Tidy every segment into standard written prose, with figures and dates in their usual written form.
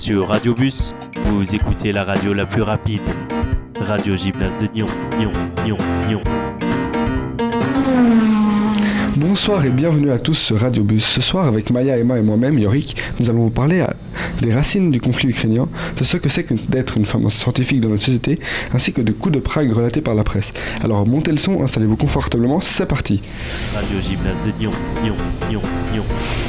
sur Radiobus, vous écoutez la radio la plus rapide. Radio Gymnase de Nyon, Nyon, Nyon, Nyon. Bonsoir et bienvenue à tous sur Radiobus. Ce soir, avec Maya, Emma et moi-même, Yorick, nous allons vous parler des racines du conflit ukrainien, de ce que c'est que d'être une femme scientifique dans notre société, ainsi que de coups de Prague relatés par la presse. Alors montez le son, installez-vous confortablement, c'est parti. Radio Gymnase de Nyon, Nyon, Nyon, Nyon.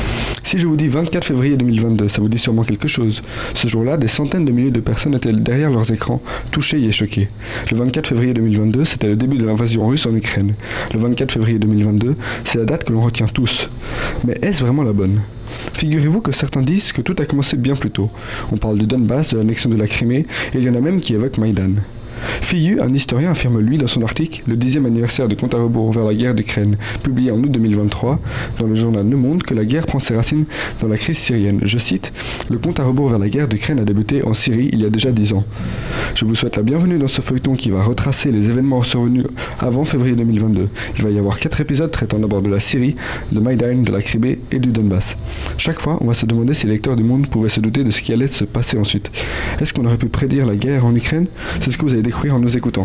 Si je vous dis 24 février 2022, ça vous dit sûrement quelque chose. Ce jour-là, des centaines de milliers de personnes étaient derrière leurs écrans, touchées et choquées. Le 24 février 2022, c'était le début de l'invasion russe en Ukraine. Le 24 février 2022, c'est la date que l'on retient tous. Mais est-ce vraiment la bonne ? Figurez-vous que certains disent que tout a commencé bien plus tôt. On parle du Donbass, de l'annexion de la Crimée, et il y en a même qui évoquent Maïdan. Fiyu, un historien, affirme lui dans son article « Le 10e anniversaire du compte à rebours vers la guerre d'Ukraine », publié en août 2023 dans le journal Le Monde, que la guerre prend ses racines dans la crise syrienne. Je cite « Le compte à rebours vers la guerre d'Ukraine a débuté en Syrie il y a déjà 10 ans. Je vous souhaite la bienvenue dans ce feuilleton qui va retracer les événements survenus avant février 2022. Il va y avoir 4 épisodes traitant d'abord de la Syrie, de Maïdan, de la Crimée et du Donbass. Chaque fois, on va se demander si les lecteurs du Monde pouvaient se douter de ce qui allait se passer ensuite. Est-ce qu'on aurait pu prédire la guerre en Ukraine ? C'est ce que vous allez découvrir en nous écoutant.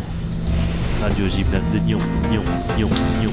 Radio Gymnase de Nyon, Nyon, Nyon, Nyon.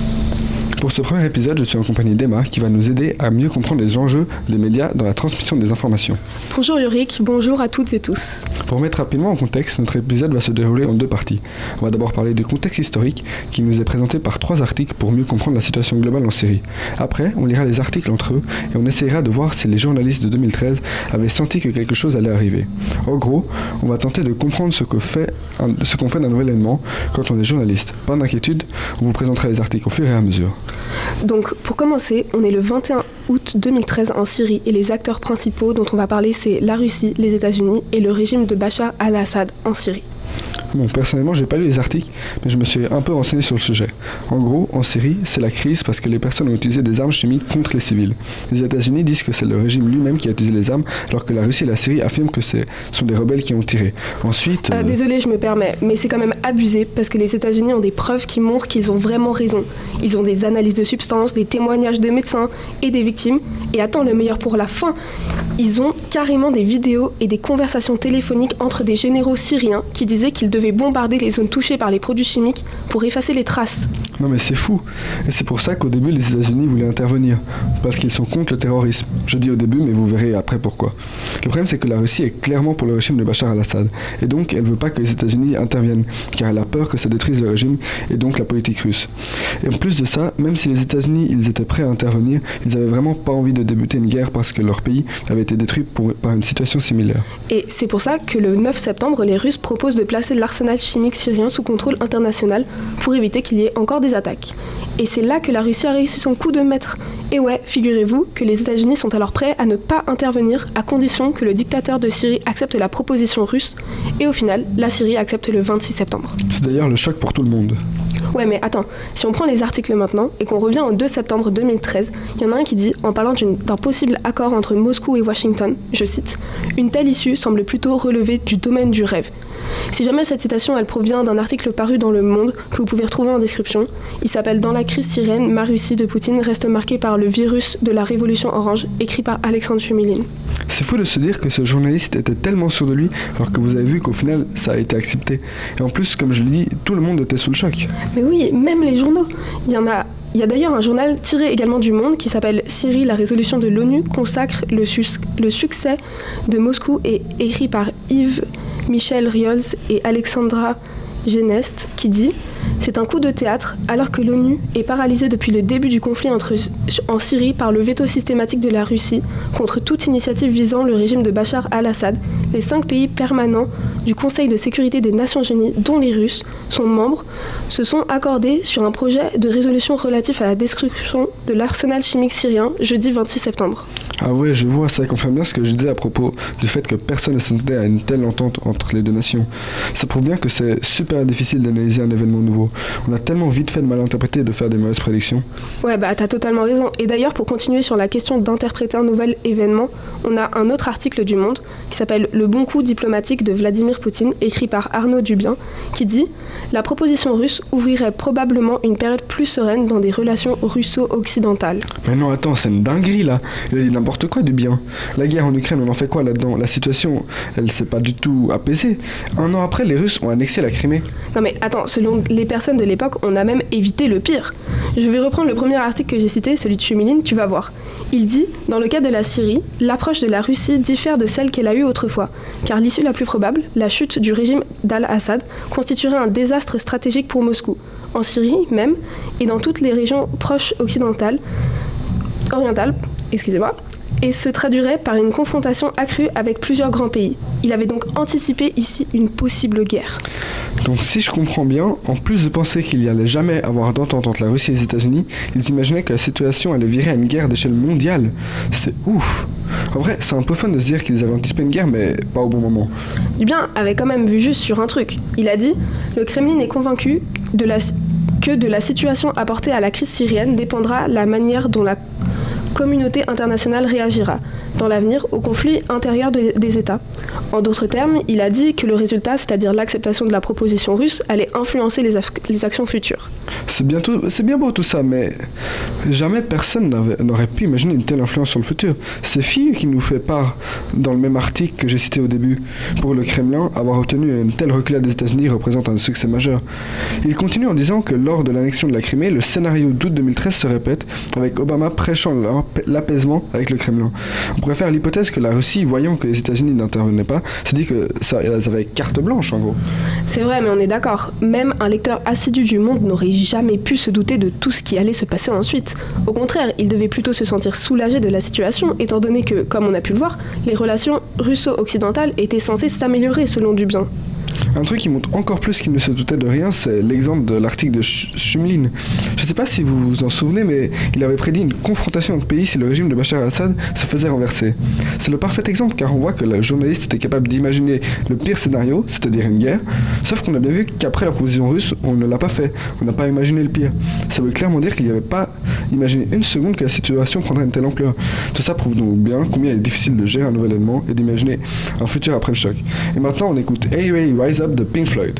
Pour ce premier épisode, je suis en compagnie d'Emma qui va nous aider à mieux comprendre les enjeux des médias dans la transmission des informations. Bonjour Yorick, bonjour à toutes et tous. Pour mettre rapidement en contexte, notre épisode va se dérouler en 2 parties. On va d'abord parler du contexte historique qui nous est présenté par 3 articles pour mieux comprendre la situation globale en Syrie. Après, on lira les articles entre eux et on essaiera de voir si les journalistes de 2013 avaient senti que quelque chose allait arriver. En gros, on va tenter de comprendre ce qu'on fait d'un nouvel événement quand on est journaliste. Pas d'inquiétude, on vous présentera les articles au fur et à mesure. Donc pour commencer, on est le 21 août 2013 en Syrie et les acteurs principaux dont on va parler c'est la Russie, les États-Unis et le régime de Bachar al-Assad en Syrie. Bon, personnellement, j'ai pas lu les articles, mais je me suis un peu renseigné sur le sujet. En gros, en Syrie, c'est la crise parce que les personnes ont utilisé des armes chimiques contre les civils. Les États-Unis disent que c'est le régime lui-même qui a utilisé les armes, alors que la Russie et la Syrie affirment que ce sont des rebelles qui ont tiré. Ensuite... Désolé, je me permets, mais c'est quand même abusé parce que les États-Unis ont des preuves qui montrent qu'ils ont vraiment raison. Ils ont des analyses de substances, des témoignages de médecins et des victimes. Et attends, le meilleur pour la fin, ils ont carrément des vidéos et des conversations téléphoniques entre des généraux syriens qui disaient qu'ils devaient bombarder les zones touchées par les produits chimiques pour effacer les traces. Non mais c'est fou. Et c'est pour ça qu'au début les États-Unis voulaient intervenir, parce qu'ils sont contre le terrorisme. Je dis au début, mais vous verrez après pourquoi. Le problème c'est que la Russie est clairement pour le régime de Bachar al-Assad, et donc elle veut pas que les États-Unis interviennent, car elle a peur que ça détruise le régime et donc la politique russe. Et en plus de ça, même si les États-Unis ils étaient prêts à intervenir, ils avaient vraiment pas envie de débuter une guerre parce que leur pays avait été détruit par une situation similaire. Et c'est pour ça que le 9 septembre, les Russes proposent de placer l'arsenal chimique syrien sous contrôle international pour éviter qu'il y ait encore des attaques. Et c'est là que la Russie a réussi son coup de maître. Et ouais, figurez-vous que les États-Unis sont alors prêts à ne pas intervenir à condition que le dictateur de Syrie accepte la proposition russe. Et au final, la Syrie accepte le 26 septembre. C'est d'ailleurs le choc pour tout le monde. Ouais, mais attends, si on prend les articles maintenant et qu'on revient au 2 septembre 2013, il y en a un qui dit, en parlant d'un possible accord entre Moscou et Washington, je cite, « Une telle issue semble plutôt relever du domaine du rêve ». Si jamais cette citation, elle provient d'un article paru dans Le Monde, que vous pouvez retrouver en description, il s'appelle « Dans la crise syrienne, ma Russie de Poutine reste marquée par le virus de la révolution orange », écrit par Alexandre Chumilin. C'est fou de se dire que ce journaliste était tellement sûr de lui, alors que vous avez vu qu'au final, ça a été accepté. Et en plus, comme je l'ai dit, tout le monde était sous le choc. Mais oui, même les journaux. Il y a d'ailleurs un journal tiré également du Monde qui s'appelle « Syrie, la résolution de l'ONU consacre le succès de Moscou » et écrit par Yves Michel Riols et Alexandra Genest qui dit « C'est un coup de théâtre alors que l'ONU est paralysée depuis le début du conflit en Syrie par le veto systématique de la Russie contre toute initiative visant le régime de Bachar al-Assad. Les 5 pays permanents du Conseil de sécurité des Nations Unies, dont les Russes, sont membres, se sont accordés sur un projet de résolution relatif à la destruction de l'arsenal chimique syrien jeudi 26 septembre. » Ah ouais, je vois, ça confirme bien ce que je disais à propos du fait que personne ne s'attendait à une telle entente entre les deux nations. Ça prouve bien que c'est super difficile d'analyser un événement nouveau. gros. On a tellement vite fait de mal interpréter et de faire des mauvaises prédictions. Ouais, bah t'as totalement raison. Et d'ailleurs, pour continuer sur la question d'interpréter un nouvel événement, on a un autre article du Monde qui s'appelle « Le bon coup diplomatique de Vladimir Poutine », écrit par Arnaud Dubien, qui dit « La proposition russe ouvrirait probablement une période plus sereine dans des relations russo-occidentales. » Mais non, attends, c'est une dinguerie là. Il a dit n'importe quoi, Dubien. La guerre en Ukraine, on en fait quoi là-dedans? La situation, elle s'est pas du tout apaisée. Un an après, les Russes ont annexé la Crimée. Non mais attends, selon les personnes de l'époque, on a même évité le pire. Je vais reprendre le premier article que j'ai cité, celui de Chumiline, tu vas voir. Il dit « Dans le cas de la Syrie, l'approche de la Russie diffère de celle qu'elle a eue autrefois, car l'issue la plus probable, la chute du régime d'Al-Assad, constituerait un désastre stratégique pour Moscou, en Syrie même, et dans toutes les régions proches orientales, et se traduirait par une confrontation accrue avec plusieurs grands pays. Il avait donc anticipé ici une possible guerre. » Donc si je comprends bien, en plus de penser qu'il n'y allait jamais avoir d'entente entre la Russie et les États-Unis, ils imaginaient que la situation allait virer à une guerre d'échelle mondiale. C'est ouf. En vrai, c'est un peu fun de se dire qu'ils avaient anticipé une guerre, mais pas au bon moment. Dubien avait quand même vu juste sur un truc. Il a dit « Le Kremlin est convaincu que de la situation apportée à la crise syrienne dépendra la manière dont la communauté internationale réagira dans l'avenir au conflit intérieur des États. En d'autres termes, il a dit que le résultat, c'est-à-dire l'acceptation de la proposition russe, allait influencer les actions futures. C'est bien beau tout ça, mais jamais personne n'aurait pu imaginer une telle influence sur le futur. C'est Fiyu qui nous fait part, dans le même article que j'ai cité au début, pour le Kremlin, avoir obtenu une telle reculade des États-Unis représente un succès majeur. Il continue en disant que lors de l'annexion de la Crimée, le scénario d'août 2013 se répète, avec Obama prêchant l'apaisement avec le Kremlin. On pourrait faire l'hypothèse que la Russie, voyant que les États-Unis n'intervenaient pas, s'est dit que elles avaient carte blanche en gros. C'est vrai, mais on est d'accord. Même un lecteur assidu du Monde n'aurait jamais pu se douter de tout ce qui allait se passer ensuite. Au contraire, il devait plutôt se sentir soulagé de la situation, étant donné que, comme on a pu le voir, les relations russo-occidentales étaient censées s'améliorer selon Dubien. Un truc qui montre encore plus qu'il ne se doutait de rien, c'est l'exemple de l'article de Shumlin. Je ne sais pas si vous vous en souvenez, mais il avait prédit une confrontation entre pays si le régime de Bachar al-Assad se faisait renverser. C'est le parfait exemple car on voit que le journaliste était capable d'imaginer le pire scénario, c'est-à-dire une guerre, sauf qu'on a bien vu qu'après la proposition russe, on ne l'a pas fait, on n'a pas imaginé le pire. Ça veut clairement dire qu'il n'y avait pas imaginé une seconde que la situation prendrait une telle ampleur. Tout ça prouve donc bien combien il est difficile de gérer un nouvel événement et d'imaginer un futur après le choc. Et maintenant on écoute Hey Ray Rise Up de Pink Floyd.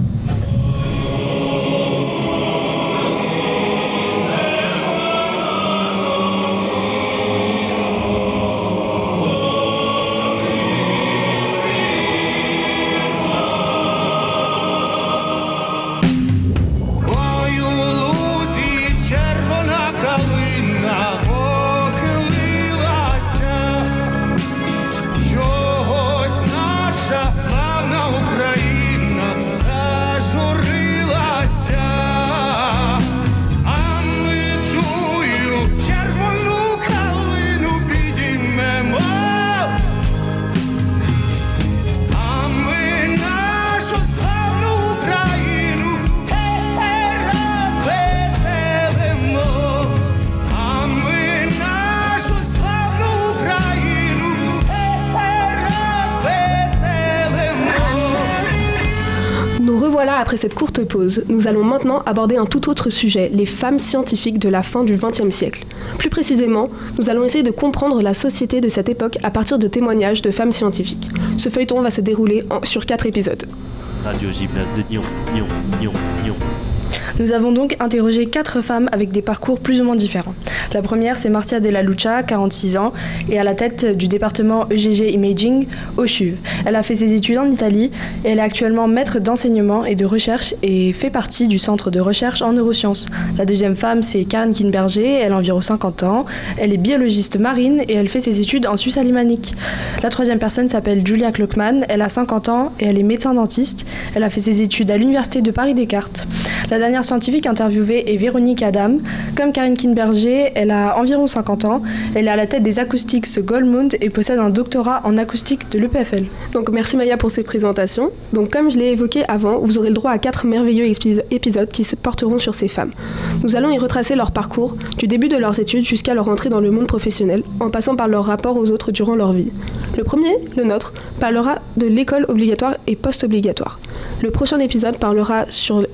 Après cette courte pause, nous allons maintenant aborder un tout autre sujet, les femmes scientifiques de la fin du XXe siècle. Plus précisément, nous allons essayer de comprendre la société de cette époque à partir de témoignages de femmes scientifiques. Ce feuilleton va se dérouler sur 4 épisodes. Radio Gymnase de Nyon. Nous avons donc interrogé 4 femmes avec des parcours plus ou moins différents. La première, c'est Marcia Della Lucia, 46 ans, et à la tête du département EGG Imaging au CHUV. Elle a fait ses études en Italie et elle est actuellement maître d'enseignement et de recherche et fait partie du centre de recherche en neurosciences. La deuxième femme, c'est Karen Kinberger, elle a environ 50 ans. Elle est biologiste marine et elle fait ses études en Suisse alémanique. La troisième personne s'appelle Julia Klockmann, elle a 50 ans et elle est médecin-dentiste. Elle a fait ses études à l'université de Paris-Descartes. La dernière scientifique interviewée est Véronique Adam. Comme Karen Kinberger, elle a environ 50 ans. Elle est à la tête des Acoustics Goldmund et possède un doctorat en acoustique de l'EPFL. Donc merci Maya pour ces présentations. Donc comme je l'ai évoqué avant, vous aurez le droit à 4 merveilleux épisodes qui se porteront sur ces femmes. Nous allons y retracer leur parcours, du début de leurs études jusqu'à leur entrée dans le monde professionnel, en passant par leur rapport aux autres durant leur vie. Le premier, le nôtre, parlera de l'école obligatoire et post-obligatoire. Le prochain épisode parlera sur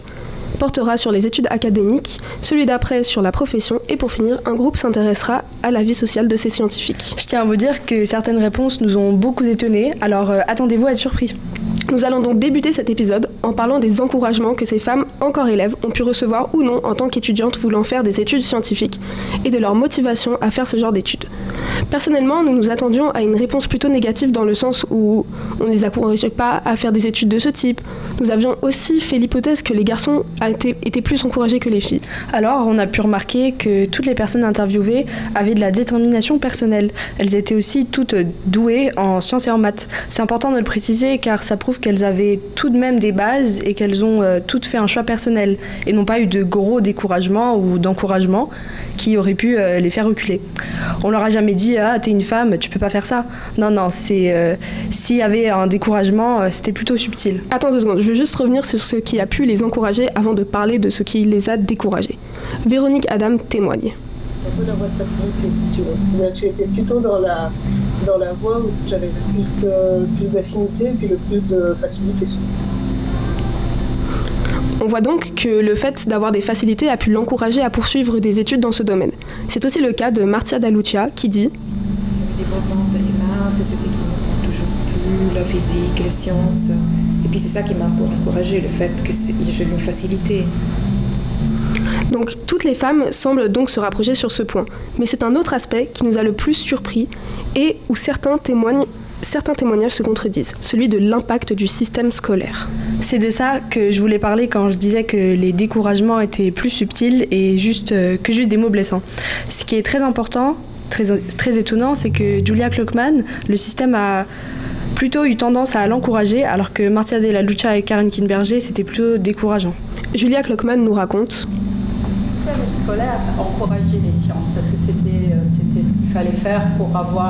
portera sur les études académiques, celui d'après sur la profession et pour finir, un groupe s'intéressera à la vie sociale de ces scientifiques. Je tiens à vous dire que certaines réponses nous ont beaucoup étonnés, alors attendez-vous à être surpris. Nous allons donc débuter cet épisode en parlant des encouragements que ces femmes, encore élèves, ont pu recevoir ou non en tant qu'étudiantes voulant faire des études scientifiques et de leur motivation à faire ce genre d'études. Personnellement, nous nous attendions à une réponse plutôt négative dans le sens où on ne les encourageait pas à faire des études de ce type. Nous avions aussi fait l'hypothèse que les garçons étaient plus encouragés que les filles. Alors, on a pu remarquer que toutes les personnes interviewées avaient de la détermination personnelle. Elles étaient aussi toutes douées en sciences et en maths. C'est important de le préciser car ça prouve qu'elles avaient tout de même des bases et qu'elles ont toutes fait un choix personnel et n'ont pas eu de gros découragement ou d'encouragement qui auraient pu les faire reculer. On leur a jamais dit « Ah, t'es une femme, tu peux pas faire ça ». Non, s'il y avait un découragement, c'était plutôt subtil. Attends 2 secondes, je veux juste revenir sur ce qui a pu les encourager avant de parler de ce qui les a découragés. Véronique Adam témoigne. Un peu la voie de facilité, si tu veux. C'est-à-dire que j'étais plutôt dans la voie où j'avais le plus d'affinité et puis le plus de facilité. On voit donc que le fait d'avoir des facilités a pu l'encourager à poursuivre des études dans ce domaine. C'est aussi le cas de Marcia Daluccia qui dit Le développement de maths, c'est ce qui m'a toujours plu, la physique, les sciences. Et puis c'est ça qui m'a encouragé, le fait que j'ai une facilité. Donc toutes les femmes semblent donc se rapprocher sur ce point. Mais c'est un autre aspect qui nous a le plus surpris et où certains témoignages se contredisent, celui de l'impact du système scolaire. C'est de ça que je voulais parler quand je disais que les découragements étaient plus subtils et juste des mots blessants. Ce qui est très important, très étonnant, c'est que Julia Klockmann, le système a plutôt eu tendance à l'encourager, alors que Marcia Della Lucia et Karen Kinberger, c'était plutôt décourageant. Julia Klockmann nous raconte Le système scolaire encourageait les sciences parce que c'était ce qu'il fallait faire pour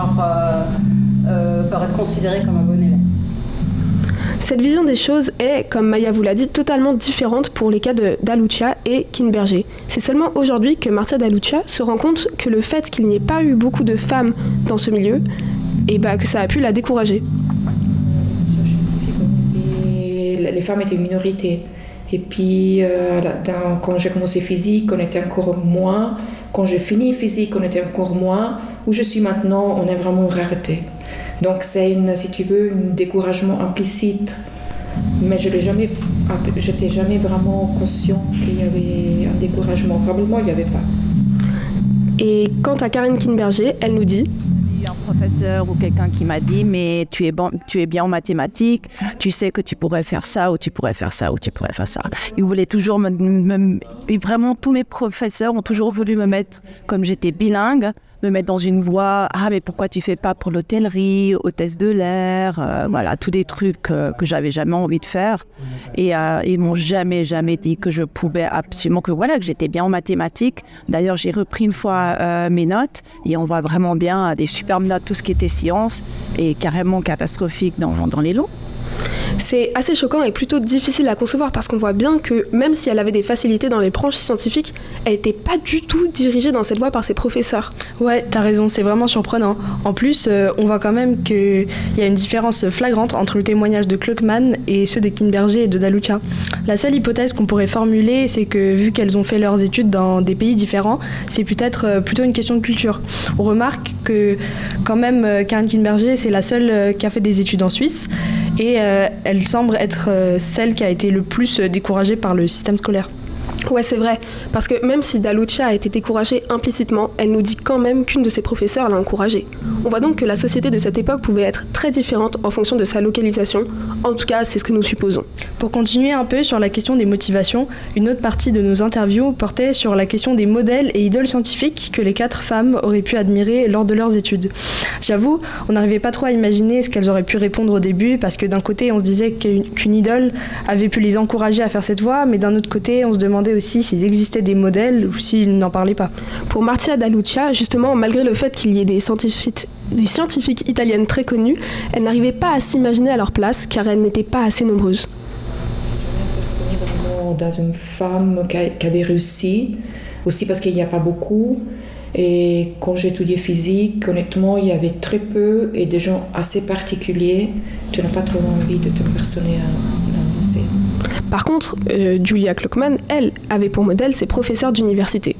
être considéré comme un bon élève. Cette vision des choses est, comme Maya vous l'a dit, totalement différente pour les cas de Daluccia et Kinberger. C'est seulement aujourd'hui que Marcia Daluccia se rend compte que le fait qu'il n'y ait pas eu beaucoup de femmes dans ce milieu, que ça a pu la décourager. Les femmes étaient une minorité. Et puis, quand j'ai commencé physique, on était encore moins. Quand j'ai fini physique, on était encore moins. Où je suis maintenant, on est vraiment une rareté. Donc c'est, si tu veux, un découragement implicite. Mais je n'étais jamais vraiment conscient qu'il y avait un découragement. Probablement, il n'y avait pas. Et quant à Karen Kinberger, elle nous dit... Un professeur ou quelqu'un qui m'a dit mais tu es bien en mathématiques, tu sais que tu pourrais faire ça ou tu pourrais faire ça ou tu pourrais faire ça. Ils voulaient toujours et vraiment tous mes professeurs ont toujours voulu me mettre, comme j'étais bilingue, me mettre dans une voie, mais pourquoi tu fais pas pour l'hôtellerie, hôtesse de l'air, voilà, tous des trucs que j'avais jamais envie de faire. Et ils m'ont jamais dit que je pouvais absolument, que j'étais bien en mathématiques. D'ailleurs, j'ai repris une fois mes notes et on voit vraiment bien des superbes notes, tout ce qui était sciences, et carrément catastrophique dans les lots. C'est assez choquant et plutôt difficile à concevoir parce qu'on voit bien que même si elle avait des facilités dans les branches scientifiques, elle n'était pas du tout dirigée dans cette voie par ses professeurs. Ouais, t'as raison, c'est vraiment surprenant. En plus, on voit quand même qu'il y a une différence flagrante entre le témoignage de Klockmann et ceux de Kinberger et de Daluccia. La seule hypothèse qu'on pourrait formuler, c'est que vu qu'elles ont fait leurs études dans des pays différents, c'est peut-être plutôt une question de culture. On remarque que quand même Karen Kinberger, c'est la seule qui a fait des études en Suisse et elle semble être celle qui a été le plus découragée par le système scolaire. Ouais, c'est vrai, parce que même si Daluccia a été découragée implicitement, elle nous dit quand même qu'une de ses professeurs l'a encouragée. On voit donc que la société de cette époque pouvait être très différente en fonction de sa localisation. En tout cas, c'est ce que nous supposons. Pour continuer un peu sur la question des motivations, une autre partie de nos interviews portait sur la question des modèles et idoles scientifiques que les 4 femmes auraient pu admirer lors de leurs études. J'avoue, on n'arrivait pas trop à imaginer ce qu'elles auraient pu répondre au début, parce que d'un côté, on se disait qu'une idole avait pu les encourager à faire cette voie, mais d'un autre côté, on se demandait aussi s'il existait des modèles ou s'ils n'en parlaient pas. Pour Marcia Daluccia, justement, malgré le fait qu'il y ait des scientifiques italiennes très connues, elle n'arrivait pas à s'imaginer à leur place car elles n'étaient pas assez nombreuses. Je me personnais vraiment dans une femme qui avait réussi, aussi parce qu'il n'y a pas beaucoup. Et quand j'étudiais physique, honnêtement, il y avait très peu et des gens assez particuliers. Tu n'as pas trop envie de te personner à Par contre, Julia Klockmann, elle, avait pour modèle ses professeurs d'université.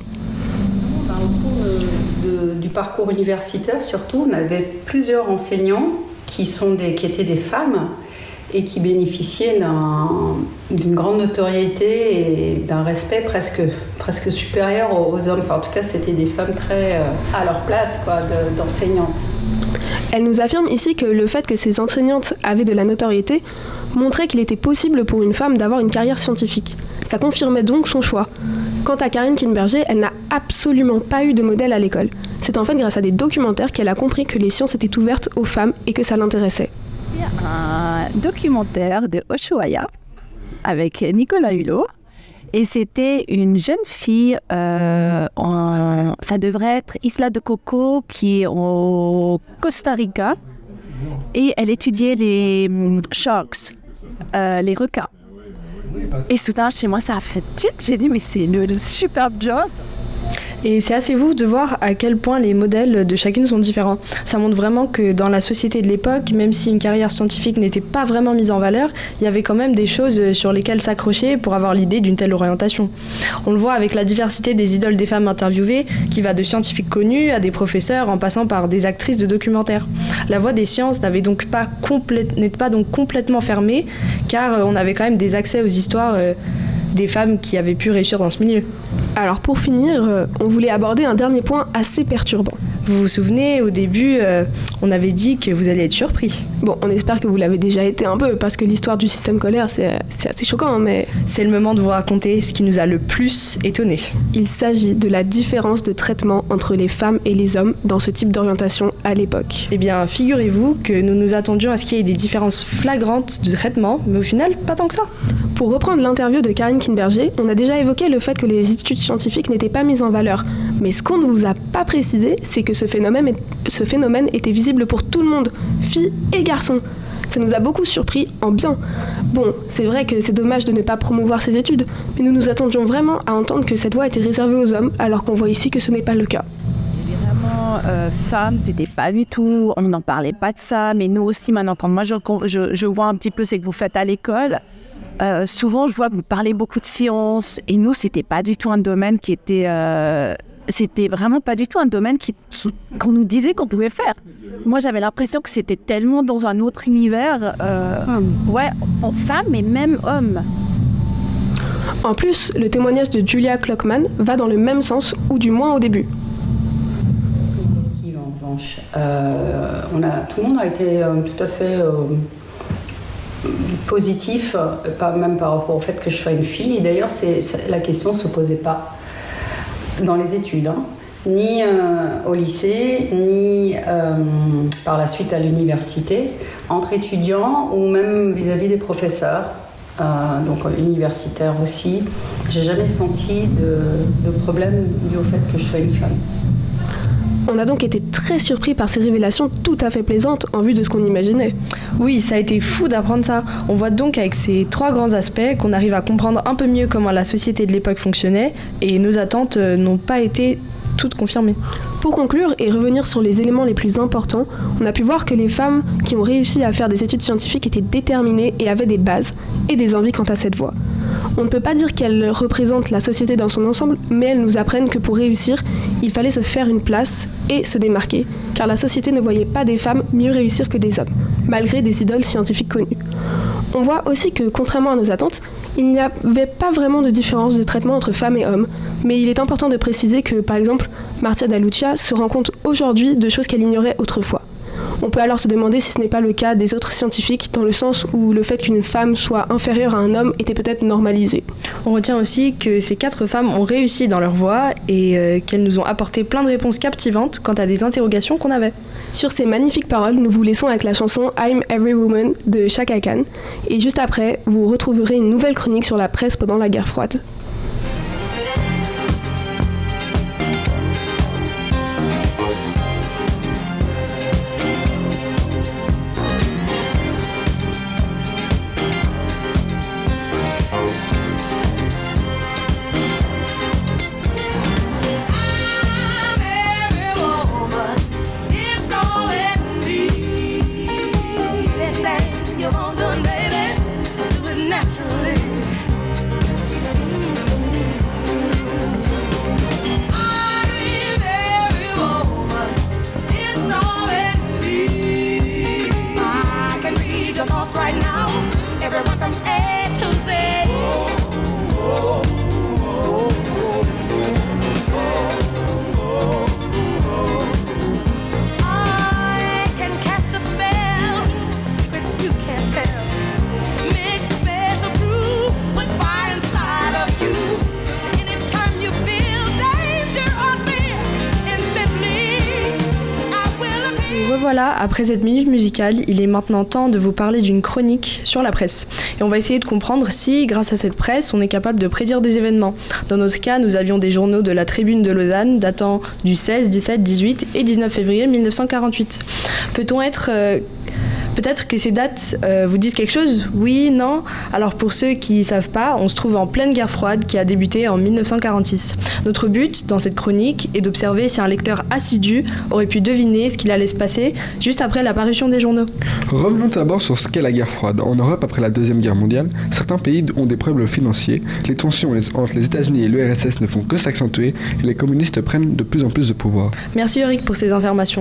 Au cours du parcours universitaire, surtout, on avait plusieurs enseignants qui étaient des femmes et qui bénéficiaient d'une grande notoriété et d'un respect presque supérieur aux hommes. Enfin, en tout cas, c'était des femmes très à leur place, d'enseignantes. Elle nous affirme ici que le fait que ces enseignantes avaient de la notoriété montrait qu'il était possible pour une femme d'avoir une carrière scientifique. Ça confirmait donc son choix. Quant à Karine Kinberger, elle n'a absolument pas eu de modèle à l'école. C'est en fait grâce à des documentaires qu'elle a compris que les sciences étaient ouvertes aux femmes et que ça l'intéressait. Il y a un documentaire de Ushuaïa avec Nicolas Hulot. Et c'était une jeune fille, ça devrait être Isla de Coco, qui est au Costa Rica. Et elle étudiait les sharks, les requins. Et soudain, chez moi, ça a fait tilt. J'ai dit, mais c'est le superbe job. Et c'est assez ouf de voir à quel point les modèles de chacune sont différents. Ça montre vraiment que dans la société de l'époque, même si une carrière scientifique n'était pas vraiment mise en valeur, il y avait quand même des choses sur lesquelles s'accrocher pour avoir l'idée d'une telle orientation. On le voit avec la diversité des idoles des femmes interviewées, qui va de scientifiques connus à des professeurs en passant par des actrices de documentaires. La voie des sciences n'était pas donc complètement fermée, car on avait quand même des accès aux histoires des femmes qui avaient pu réussir dans ce milieu. Alors pour finir, on voulait aborder un dernier point assez perturbant. Vous vous souvenez, au début, on avait dit que vous alliez être surpris. Bon, on espère que vous l'avez déjà été un peu, parce que l'histoire du système scolaire, c'est assez choquant, mais... C'est le moment de vous raconter ce qui nous a le plus étonnés. Il s'agit de la différence de traitement entre les femmes et les hommes dans ce type d'orientation à l'époque. Eh bien, figurez-vous que nous nous attendions à ce qu'il y ait des différences flagrantes de traitement, mais au final, pas tant que ça. Pour reprendre l'interview de Karine Kinberger, on a déjà évoqué le fait que les études scientifiques n'étaient pas mises en valeur. Mais ce qu'on ne vous a pas précisé, c'est que ce phénomène était visible pour tout le monde, filles et garçons. Ça nous a beaucoup surpris en bien. Bon, c'est vrai que c'est dommage de ne pas promouvoir ces études, mais nous nous attendions vraiment à entendre que cette voie était réservée aux hommes, alors qu'on voit ici que ce n'est pas le cas. Évidemment, femmes, c'était pas du tout, on n'en parlait pas de ça, mais nous aussi maintenant, quand moi je vois un petit peu ce que vous faites à l'école, souvent je vois que vous parlez beaucoup de science, et nous c'était pas du tout un domaine qui était... C'était vraiment pas du tout un domaine qu'on nous disait qu'on pouvait faire. Moi, j'avais l'impression que c'était tellement dans un autre univers. Ouais, en femmes et même hommes. En plus, le témoignage de Julia Klockmann va dans le même sens, ou du moins au début. Négative, en revanche. Tout le monde a été tout à fait positif, pas même par rapport au fait que je sois une fille. Et d'ailleurs, la question ne se posait pas dans les études, ni au lycée, ni par la suite à l'université, entre étudiants ou même vis-à-vis des professeurs, donc universitaires aussi. J'ai jamais senti de problème dû au fait que je sois une femme. On a donc été très surpris par ces révélations tout à fait plaisantes en vue de ce qu'on imaginait. Oui, ça a été fou d'apprendre ça. On voit donc avec ces 3 grands aspects qu'on arrive à comprendre un peu mieux comment la société de l'époque fonctionnait et nos attentes n'ont pas été toutes confirmées. Pour conclure et revenir sur les éléments les plus importants, on a pu voir que les femmes qui ont réussi à faire des études scientifiques étaient déterminées et avaient des bases et des envies quant à cette voie. On ne peut pas dire qu'elles représentent la société dans son ensemble, mais elles nous apprennent que pour réussir, il fallait se faire une place et se démarquer, car la société ne voyait pas des femmes mieux réussir que des hommes, malgré des idoles scientifiques connues. On voit aussi que, contrairement à nos attentes, il n'y avait pas vraiment de différence de traitement entre femmes et hommes, mais il est important de préciser que, par exemple, Marcia Da Lucia se rend compte aujourd'hui de choses qu'elle ignorait autrefois. On peut alors se demander si ce n'est pas le cas des autres scientifiques, dans le sens où le fait qu'une femme soit inférieure à un homme était peut-être normalisé. On retient aussi que ces 4 femmes ont réussi dans leur voie et qu'elles nous ont apporté plein de réponses captivantes quant à des interrogations qu'on avait. Sur ces magnifiques paroles, nous vous laissons avec la chanson I'm Every Woman de Chaka Khan. Et juste après, vous retrouverez une nouvelle chronique sur la presse pendant la guerre froide. You want done, baby, do it naturally. voilà, après cette minute musicale, il est maintenant temps de vous parler d'une chronique sur la presse. Et on va essayer de comprendre si, grâce à cette presse, on est capable de prédire des événements. Dans notre cas, nous avions des journaux de la Tribune de Lausanne datant du 16, 17, 18 et 19 février 1948. Peut-être que ces dates vous disent quelque chose ? Oui, non ? Alors pour ceux qui ne savent pas, on se trouve en pleine guerre froide qui a débuté en 1946. Notre but dans cette chronique est d'observer si un lecteur assidu aurait pu deviner ce qu'il allait se passer juste après l'apparition des journaux. Revenons d'abord sur ce qu'est la guerre froide. En Europe, après la Deuxième Guerre mondiale, certains pays ont des problèmes financiers, les tensions entre les États-Unis et l'URSS ne font que s'accentuer et les communistes prennent de plus en plus de pouvoir. Merci Eric pour ces informations.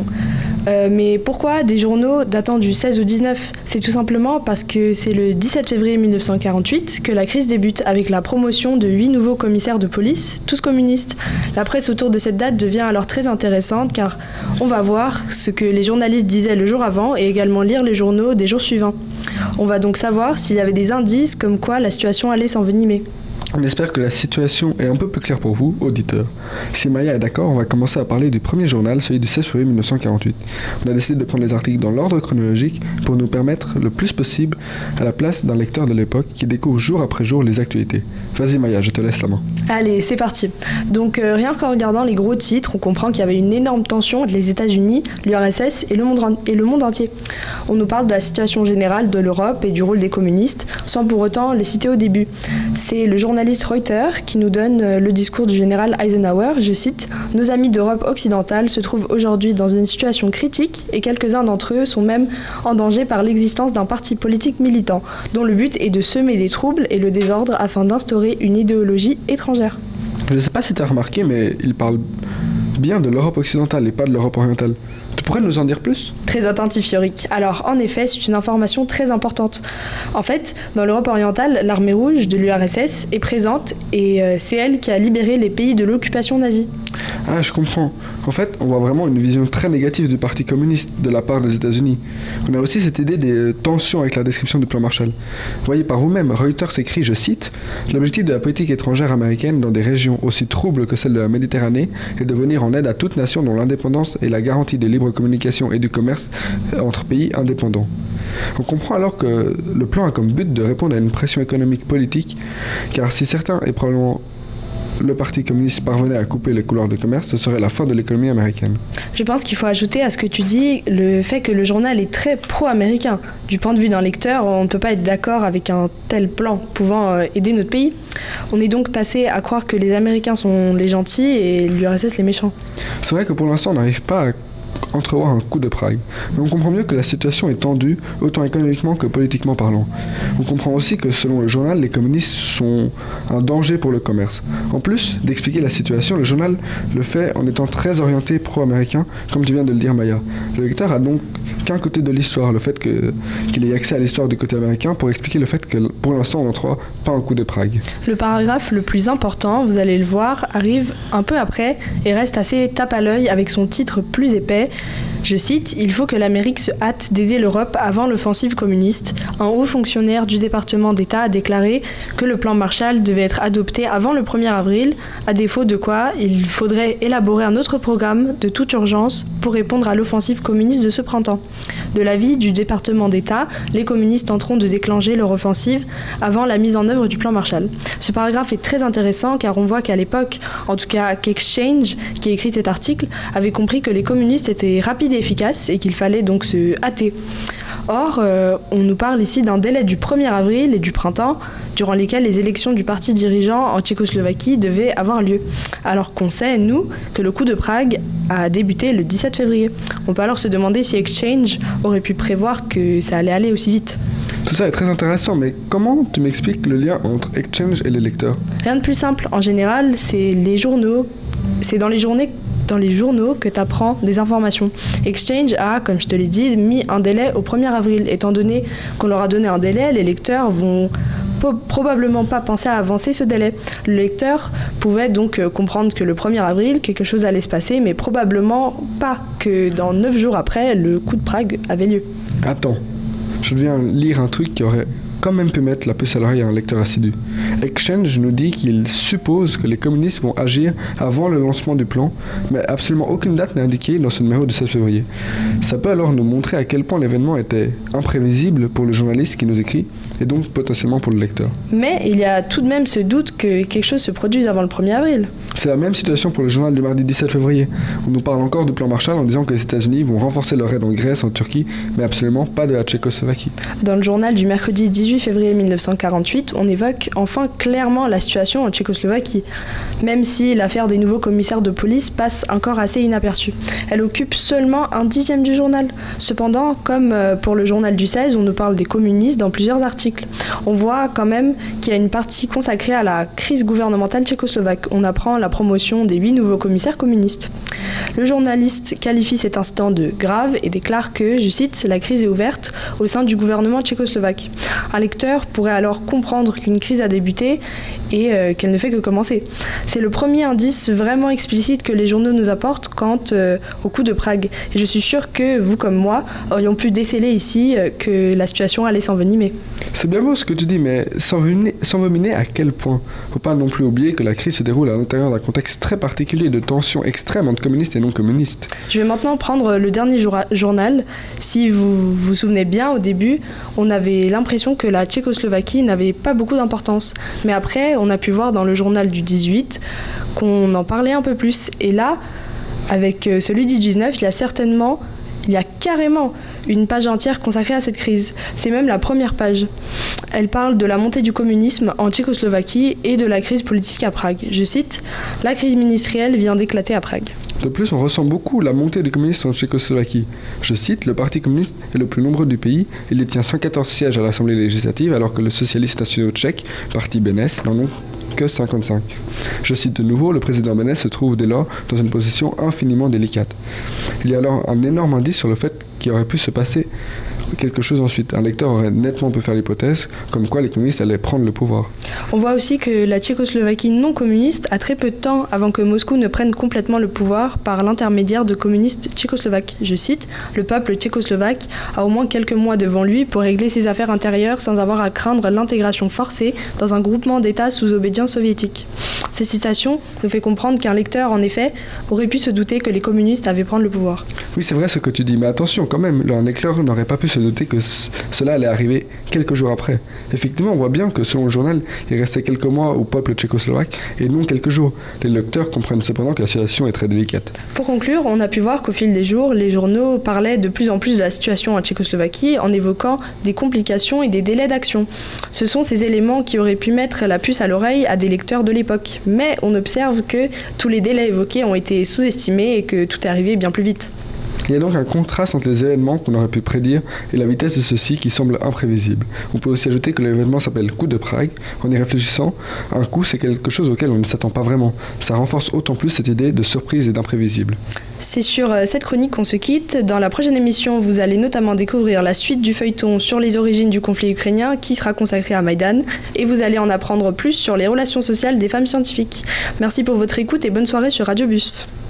Mais pourquoi des journaux datant du 16 au 19 ? C'est tout simplement parce que c'est le 17 février 1948 que la crise débute avec la promotion de 8 nouveaux commissaires de police, tous communistes. La presse autour de cette date devient alors très intéressante car on va voir ce que les journalistes disaient le jour avant et également lire les journaux des jours suivants. On va donc savoir s'il y avait des indices comme quoi la situation allait s'envenimer. On espère que la situation est un peu plus claire pour vous, auditeurs. Si Maya est d'accord, on va commencer à parler du premier journal, celui du 16 février 1948. On a décidé de prendre les articles dans l'ordre chronologique pour nous permettre le plus possible à la place d'un lecteur de l'époque qui découvre jour après jour les actualités. Vas-y Maya, je te laisse la main. Allez, c'est parti. Donc rien qu'en regardant les gros titres, on comprend qu'il y avait une énorme tension entre les États-Unis, l'URSS et le monde entier. On nous parle de la situation générale de l'Europe et du rôle des communistes, sans pour autant les citer au début. C'est le journaliste Reuters qui nous donne le discours du général Eisenhower, je cite « Nos amis d'Europe occidentale se trouvent aujourd'hui dans une situation critique et quelques-uns d'entre eux sont même en danger par l'existence d'un parti politique militant, dont le but est de semer des troubles et le désordre afin d'instaurer une idéologie étrangère. » Je ne sais pas si tu as remarqué, mais il parle bien de l'Europe occidentale et pas de l'Europe orientale. Tu pourrais nous en dire plus ? Très attentif, Yorick. Alors, en effet, c'est une information très importante. En fait, dans l'Europe orientale, l'armée rouge de l'URSS est présente et c'est elle qui a libéré les pays de l'occupation nazie. Ah, je comprends. En fait, on voit vraiment une vision très négative du Parti communiste de la part des États-Unis. On a aussi cette idée des tensions avec la description du plan Marshall. Voyez par vous-même, Reuters écrit, je cite, « L'objectif de la politique étrangère américaine dans des régions aussi troubles que celle de la Méditerranée est de venir en aide à toute nation dont l'indépendance et la garantie de libre communication et du commerce entre pays indépendants. » On comprend alors que le plan a comme but de répondre à une pression économique politique, car si certains et probablement le Parti communiste parvenait à couper les couloirs de commerce, ce serait la fin de l'économie américaine. Je pense qu'il faut ajouter à ce que tu dis le fait que le journal est très pro-américain. Du point de vue d'un lecteur, on ne peut pas être d'accord avec un tel plan pouvant aider notre pays. On est donc passé à croire que les Américains sont les gentils et l'URSS les méchants. C'est vrai que pour l'instant, on n'arrive pas à entrevoir un coup de Prague. Mais on comprend mieux que la situation est tendue, autant économiquement que politiquement parlant. On comprend aussi que selon le journal, les communistes sont un danger pour le commerce. En plus d'expliquer la situation, le journal le fait en étant très orienté pro-américain, comme tu viens de le dire Maya. Le lecteur a donc qu'un côté de l'histoire, le fait qu'il ait accès à l'histoire du côté américain pour expliquer le fait que pour l'instant on n'entrera pas un coup de Prague. Le paragraphe le plus important, vous allez le voir, arrive un peu après et reste assez tape à l'œil avec son titre plus épais. Je cite, « Il faut que l'Amérique se hâte d'aider l'Europe avant l'offensive communiste. Un haut fonctionnaire du département d'État a déclaré que le plan Marshall devait être adopté avant le 1er avril, à défaut de quoi il faudrait élaborer un autre programme de toute urgence pour répondre à l'offensive communiste de ce printemps. De l'avis du département d'État, les communistes tenteront de déclencher leur offensive avant la mise en œuvre du plan Marshall. » Ce paragraphe est très intéressant car on voit qu'à l'époque, en tout cas qu'Exchange, qui a écrit cet article, avait compris que les communistes étaient rapides et efficaces et qu'il fallait donc se hâter. Or, on nous parle ici d'un délai du 1er avril et du printemps, durant lesquels les élections du parti dirigeant en Tchécoslovaquie devaient avoir lieu. Alors qu'on sait, nous, que le coup de Prague a débuté le 17 février. On peut alors se demander si Exchange aurait pu prévoir que ça allait aller aussi vite. Tout ça est très intéressant, mais comment tu m'expliques le lien entre Exchange et les lecteurs ? Rien de plus simple. En général, c'est dans les journaux que tu apprends des informations. Exchange a, comme je te l'ai dit, mis un délai au 1er avril. Étant donné qu'on leur a donné un délai, les lecteurs vont probablement pas penser à avancer ce délai. Le lecteur pouvait donc comprendre que le 1er avril, quelque chose allait se passer, mais probablement pas que dans 9 jours après, le coup de Prague avait lieu. Attends, je viens lire un truc qui aurait quand même pu mettre la puce à l'oreille à un lecteur assidu. Exchange nous dit qu'il suppose que les communistes vont agir avant le lancement du plan, mais absolument aucune date n'est indiquée dans ce numéro du 16 février. Ça peut alors nous montrer à quel point l'événement était imprévisible pour le journaliste qui nous écrit, et donc potentiellement pour le lecteur. Mais il y a tout de même ce doute que quelque chose se produise avant le 1er avril. C'est la même situation pour le journal du mardi 17 février. On nous parle encore du plan Marshall en disant que les États-Unis vont renforcer leur aide en Grèce, en Turquie, mais absolument pas de la Tchécoslovaquie. Dans le journal du mercredi 18 février 1948, on évoque enfin clairement la situation en Tchécoslovaquie, même si l'affaire des nouveaux commissaires de police passe encore assez inaperçue. Elle occupe seulement 1/10 du journal. Cependant, comme pour le journal du 16, on nous parle des communistes dans plusieurs articles. On voit quand même qu'il y a une partie consacrée à la crise gouvernementale tchécoslovaque. On apprend la promotion des 8 nouveaux commissaires communistes. Le journaliste qualifie cet incident de grave et déclare que, je cite, « la crise est ouverte au sein du gouvernement tchécoslovaque ». Un lecteur pourrait alors comprendre qu'une crise a débuté et qu'elle ne fait que commencer. C'est le premier indice vraiment explicite que les journaux nous apportent quant au coup de Prague. Et je suis sûre que vous comme moi aurions pu déceler ici que la situation allait s'envenimer. C'est bien beau ce que tu dis, mais s'envenimer à quel point ? Faut pas non plus oublier que la crise se déroule à l'intérieur d'un contexte très particulier de tensions extrêmes entre communistes et non communistes. Je vais maintenant prendre le dernier journal. Si vous vous souvenez bien, au début, on avait l'impression que la Tchécoslovaquie n'avait pas beaucoup d'importance. Mais après, on a pu voir dans le journal du 18 qu'on en parlait un peu plus. Et là, avec celui du 19, il y a carrément une page entière consacrée à cette crise. C'est même la première page. Elle parle de la montée du communisme en Tchécoslovaquie et de la crise politique à Prague. Je cite, « La crise ministérielle vient d'éclater à Prague ». De plus, on ressent beaucoup la montée des communistes en Tchécoslovaquie. Je cite, « Le parti communiste est le plus nombreux du pays. Il détient 114 sièges à l'Assemblée législative, alors que le socialiste national tchèque, parti BNS, n'en ont que 55. » Je cite de nouveau, le président BNS se trouve dès lors dans une position infiniment délicate. Il y a alors un énorme indice sur le fait qu'il aurait pu se passer quelque chose ensuite. Un lecteur aurait nettement pu faire l'hypothèse comme quoi les communistes allaient prendre le pouvoir. On voit aussi que la Tchécoslovaquie non communiste a très peu de temps avant que Moscou ne prenne complètement le pouvoir par l'intermédiaire de communistes tchécoslovaques. Je cite, « Le peuple tchécoslovaque a au moins quelques mois devant lui pour régler ses affaires intérieures sans avoir à craindre l'intégration forcée dans un groupement d'États sous obédience soviétique. » Cette citation nous fait comprendre qu'un lecteur, en effet, aurait pu se douter que les communistes avaient prendre le pouvoir. Oui, c'est vrai ce que tu dis, mais attention quand même, un lecteur n'aurait pas pu se douter que cela allait arriver quelques jours après. Effectivement, on voit bien que selon le journal, il restait quelques mois au peuple tchécoslovaque et non quelques jours. Les lecteurs comprennent cependant que la situation est très délicate. Pour conclure, on a pu voir qu'au fil des jours, les journaux parlaient de plus en plus de la situation en Tchécoslovaquie en évoquant des complications et des délais d'action. Ce sont ces éléments qui auraient pu mettre la puce à l'oreille à des lecteurs de l'époque. Mais on observe que tous les délais évoqués ont été sous-estimés et que tout est arrivé bien plus vite. Il y a donc un contraste entre les événements qu'on aurait pu prédire et la vitesse de ceux-ci qui semble imprévisible. On peut aussi ajouter que l'événement s'appelle coup de Prague. En y réfléchissant, un coup c'est quelque chose auquel on ne s'attend pas vraiment. Ça renforce autant plus cette idée de surprise et d'imprévisible. C'est sur cette chronique qu'on se quitte. Dans la prochaine émission, vous allez notamment découvrir la suite du feuilleton sur les origines du conflit ukrainien qui sera consacré à Maïdan et vous allez en apprendre plus sur les relations sociales des femmes scientifiques. Merci pour votre écoute et bonne soirée sur Radio Bus.